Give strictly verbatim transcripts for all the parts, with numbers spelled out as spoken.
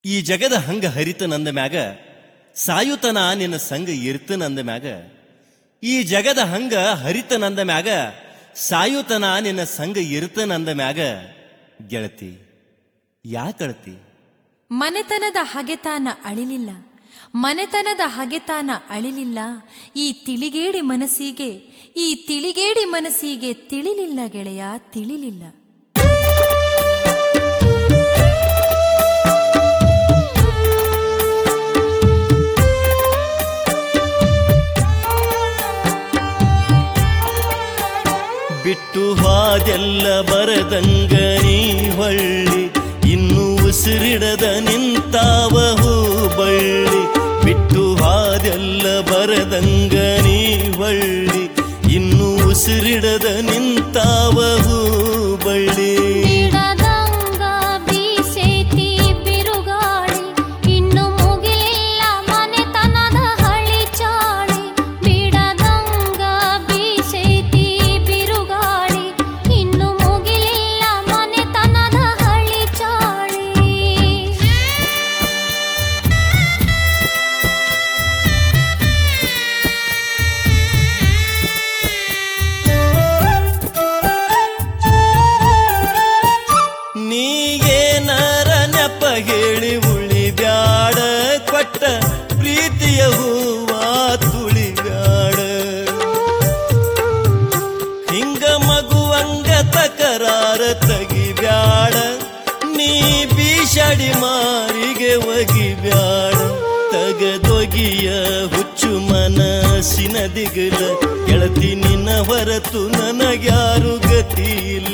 ಈ ಜಗದ ಹಂಗ ಹರಿತ ನಂದ ಮ್ಯಾಗ ಸಾಯುತನ ನಿನ್ನ ಸಂಗ ಇರ್ತ ನಂದ ಮ್ಯಾಗ ಈ ಜಗದ ಹಂಗ ಹರಿತ ನಂದ ಮ್ಯಾಗ ಸಾಯುತನ ನಿನ್ನ ಸಂಗ ಇರ್ತ ನಂದ ಮ್ಯಾಗ ಗೆಳತಿ ಯಾಕಳತಿ? ಮನೆತನದ ಹಗೆತಾನ ಅಳಿಲಿಲ್ಲ, ಮನೆತನದ ಹಗೆತಾನ ಅಳಿಲಿಲ್ಲ. ಈ ತಿಳಿಗೇಡಿ ಮನಸ್ಸಿಗೆ ಈ ತಿಳಿಗೇಡಿ ಮನಸ್ಸಿಗೆ ತಿಳಿಲಿಲ್ಲ ಗೆಳೆಯ, ತಿಳಿಲಿಲ್ಲ. ಬಿಟ್ಟು ಹಾದೆಲ್ಲ ಬರದಂಗ ನೀ ಹೊಳ್ಳಿ, ಇನ್ನು ಉಸಿರಿಡದ ನಿಂತಾವ ಹೂಬಳ್ಳಿ. ಬಿಟ್ಟು ಹಾದೆಲ್ಲ ಬರದಂಗ ನೀ ಹೊಳ್ಳಿ, ಇನ್ನು ಉಸಿರಿಡದ ನಿಂತಾವ ಹೂಬಳ್ಳಿ. ಹೇಳಿ ಉಳಿ ಬ್ಯಾಡ, ಕೊಟ್ಟ ಪ್ರೀತಿಯ ಹೂವ ತುಳಿ ಬ್ಯಾಡ. ಹಿಂಗ ಮಗುವಂಗ ತಕರಾರ ತಗಿ ಬ್ಯಾಡ, ನೀ ಬೀಷಡಿ ಮಾರಿಗೆ ಒಗಿ ಬ್ಯಾಡ. ತಗದೊಗಿಯ ಹುಚ್ಚು ಮನಸ್ಸಿನ ದಿಗಲ, ಗೆಳತಿ ನಿನ್ನ ಹೊರತು ನನಗ್ಯಾರು ಗತಿ ಇಲ್ಲ.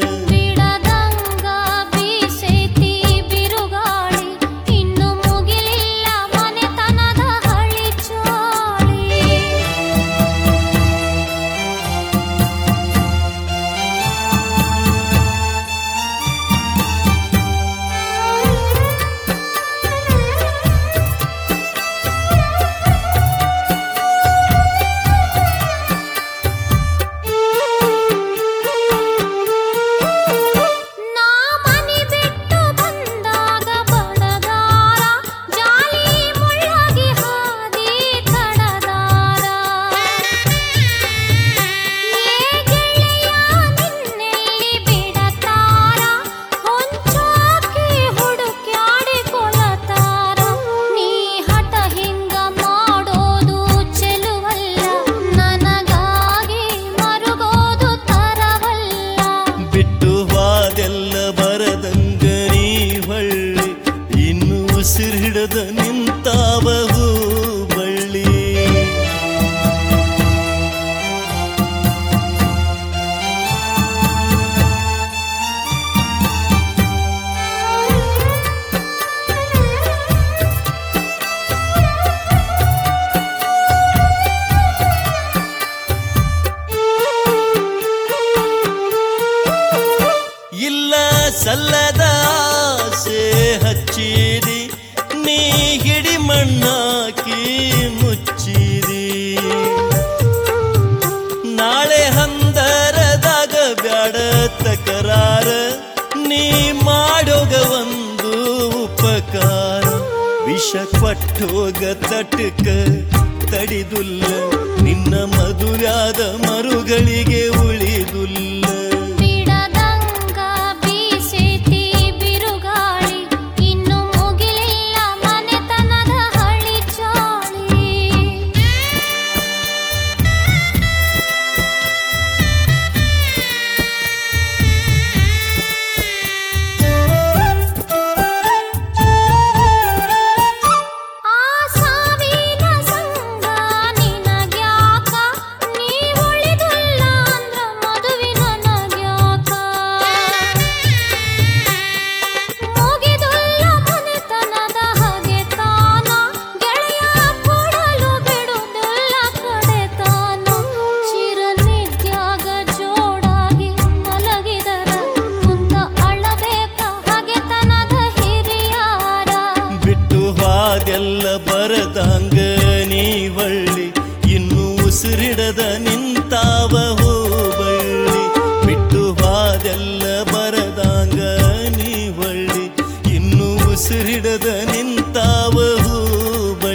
ಉಸಿರಿಡದ ನಿಂತಾವ ಹೂಬಳ್ಳಿ. ಇಲ್ಲ ಸಲ್ಲದ ಆಸೆ ಹಚ್ಚಿದಿ, ನೀ ಹಿಡಿ ಮಣ್ಣಾಕಿ ಮುಚ್ಚಿದಿ. ನಾಳೆ ಹಂದರದಾಗ ಬ್ಯಾಡ ತಕರಾರ, ನೀ ಮಾಡೋಗ ಒಂದು ಉಪಕಾರ. ವಿಷ ಕೊಟ್ಟೋಗ ತಟಕ ತಡಿದುಲ್ಲ, ನಿನ್ನ ಮದುವ್ಯಾದ ಮರುಗಳಿಗೆ ಉಳಿದುಲ್ಲ. ಅದೆಲ್ಲ ಬರದಂಗ ನೀ ಹೊಳ್ಳಿ, ಇನ್ನು ಉಸಿರಿಡದ ನಿಂತಾವ ಹೂಬಳ್ಳಿ. ಬಿಟ್ಟು ಹಾದೆಲ್ಲ ಬರದಂಗ ನೀ ಹೊಳ್ಳಿ, ಇನ್ನು ಉಸಿರಿಡದ ನಿಂತಾವ ಹೂ